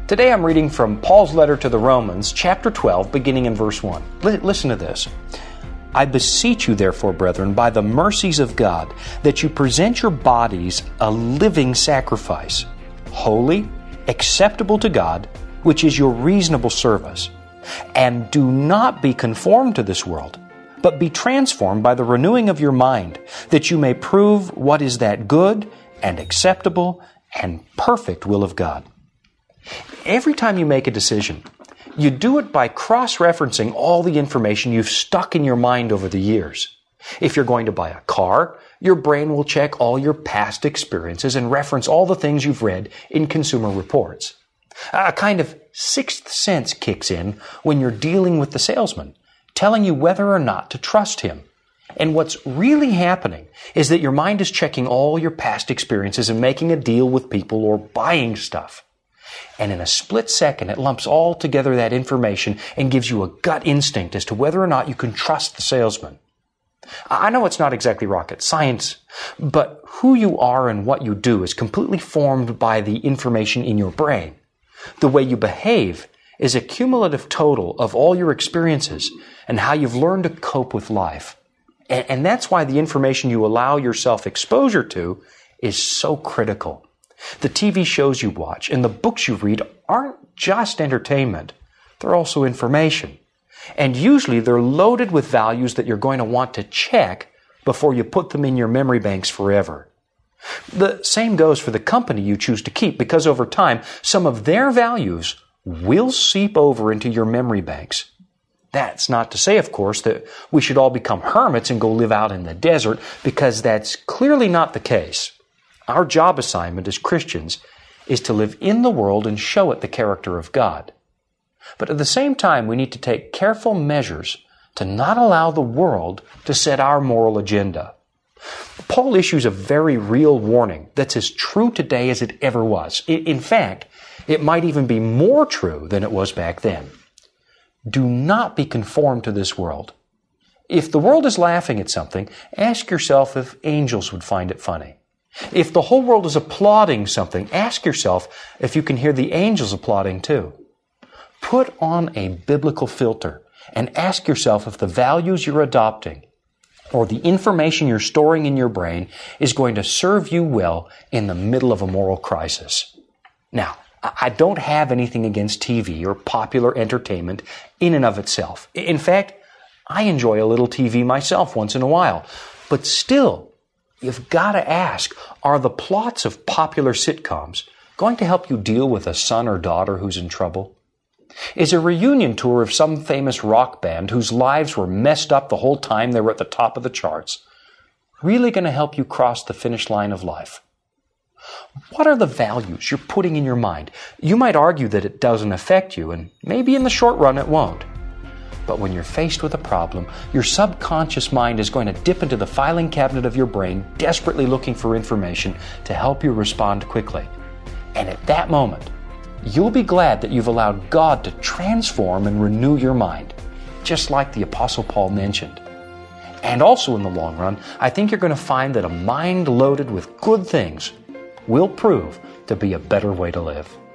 Today I'm reading from Paul's letter to the Romans, chapter 12, beginning in verse 1. Listen to this. I beseech you, therefore, brethren, by the mercies of God, that you present your bodies a living sacrifice, holy, acceptable to God, which is your reasonable service. And do not be conformed to this world, but be transformed by the renewing of your mind, that you may prove what is that good and acceptable and perfect will of God. Every time you make a decision, you do it by cross-referencing all the information you've stuck in your mind over the years. If you're going to buy a car, your brain will check all your past experiences and reference all the things you've read in Consumer Reports. A kind of sixth sense kicks in when you're dealing with the salesman, telling you whether or not to trust him. And what's really happening is that your mind is checking all your past experiences and making a deal with people or buying stuff. And in a split second, it lumps all together that information and gives you a gut instinct as to whether or not you can trust the salesman. I know it's not exactly rocket science, but who you are and what you do is completely formed by the information in your brain. The way you behave is a cumulative total of all your experiences and how you've learned to cope with life. And that's why the information you allow yourself exposure to is so critical. The TV shows you watch and the books you read aren't just entertainment. They're also information. And usually they're loaded with values that you're going to want to check before you put them in your memory banks forever. The same goes for the company you choose to keep, because over time, some of their values will seep over into your memory banks. That's not to say, of course, that we should all become hermits and go live out in the desert, because that's clearly not the case. Our job assignment as Christians is to live in the world and show it the character of God. But at the same time, we need to take careful measures to not allow the world to set our moral agenda. Paul issues a very real warning that's as true today as it ever was. In fact, it might even be more true than it was back then. Do not be conformed to this world. If the world is laughing at something, ask yourself if angels would find it funny. If the whole world is applauding something, ask yourself if you can hear the angels applauding too. Put on a biblical filter and ask yourself if the values you're adopting or the information you're storing in your brain is going to serve you well in the middle of a moral crisis. Now, I don't have anything against TV or popular entertainment in and of itself. In fact, I enjoy a little TV myself once in a while. But still, you've got to ask, are the plots of popular sitcoms going to help you deal with a son or daughter who's in trouble? Is a reunion tour of some famous rock band whose lives were messed up the whole time they were at the top of the charts really going to help you cross the finish line of life? What are the values you're putting in your mind? You might argue that it doesn't affect you, and maybe in the short run it won't. But when you're faced with a problem, your subconscious mind is going to dip into the filing cabinet of your brain, desperately looking for information to help you respond quickly. And at that moment, you'll be glad that you've allowed God to transform and renew your mind, just like the Apostle Paul mentioned. And also in the long run, I think you're going to find that a mind loaded with good things will prove to be a better way to live.